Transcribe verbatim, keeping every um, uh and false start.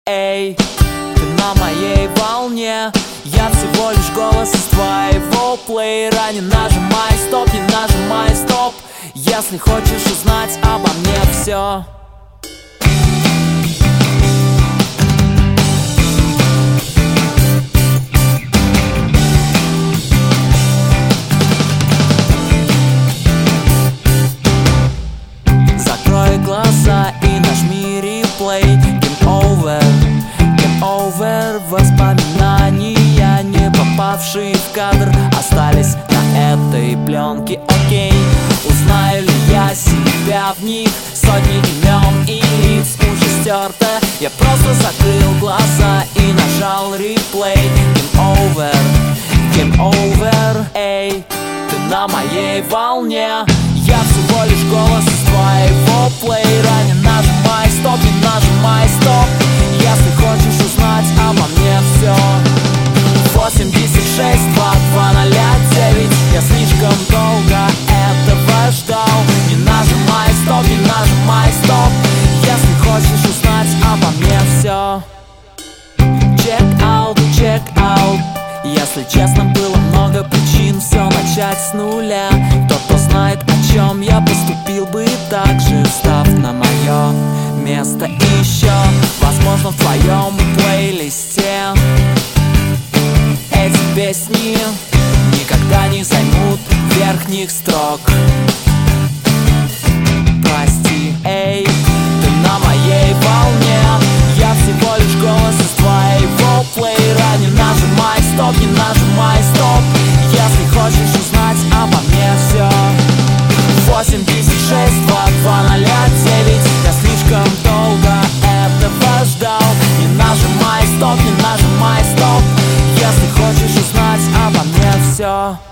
Эй, ты на моей волне, я всего лишь голос из твоего плеера. Не нажимай стоп, не нажимай стоп, если хочешь узнать обо мне все. Закрой глаза и нажми реплей. Game over, game over. Воспоминания, не попавшие в кадр, остались на этой пленке. Окей, узнаю ли я себя в них? Сотни имен и лиц уже стерто. Я просто закрыл глаза и нажал реплей. Game over, game over. Эй, ты на моей волне, я всего лишь голос из твоего плеера. Не нажимай стоп, не нажимай стоп, если хочешь узнать обо мне все. Восемьдесят шесть два два ноль девять. Я слишком долго этого ждал. Не нажимай стоп, не нажимай стоп, если хочешь узнать обо мне все. Check out, check out. Если честно, было много причин все начать с нуля. Тот, кто знает, о чем я поступил бы так же, став на мое место еще. Возможно, в твоем плейлисте эти песни никогда не займут верхних строк. Прости, эй, ты на моей волне, я всего лишь голос из твоего плеера. Не нажимай стоп, не нажимай стоп, если хочешь узнать обо мне все. Восемьдесят шесть два два ноль девять. Я слишком долго этого ждал. Не нажимай стоп, не нажимай стоп, если хочешь узнать обо мне все.